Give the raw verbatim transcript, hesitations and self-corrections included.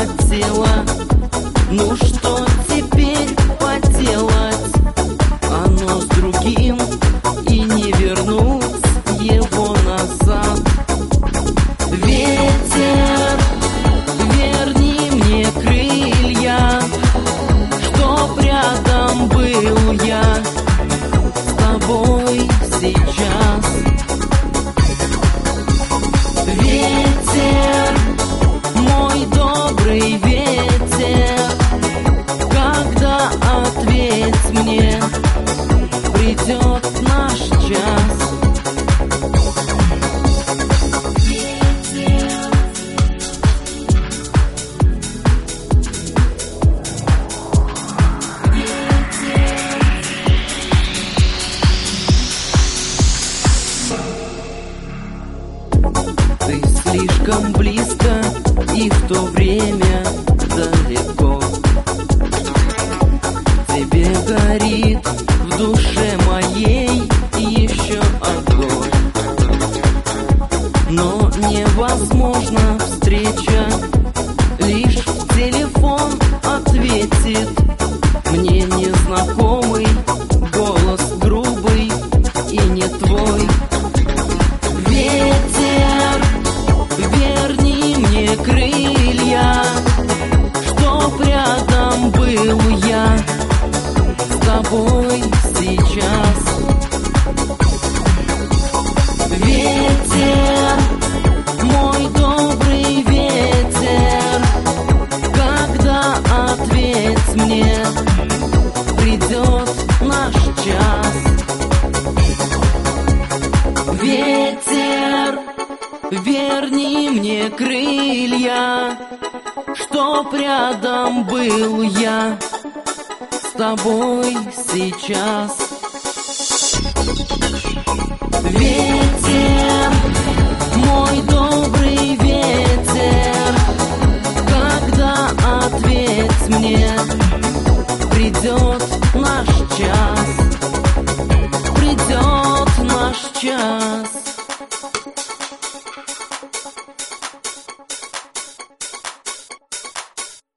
хотела. Ну что теперь поделать? Оно с другим, и не вернуть его назад. Ветер, верни мне крылья, чтоб рядом был я с тобой сейчас. Ветер, мой добрый ветер, когда ответь мне, придет наш час. Ты слишком близко и в то время далеко. Тебе горит в душе моей еще огонь. Но невозможна встреча, лишь в телефон ответит мне незнакомый голос, грубый и не твой. Ветер, верни мне крылья, чтоб рядом был я с тобой сейчас. Ветер, мой добрый ветер, когда ответь мне, придет наш час. Ветер, верни мне крылья, чтоб рядом был я с тобой сейчас. Ветер, мой добрый ветер, когда ответь мне, придет наш час, придет наш час.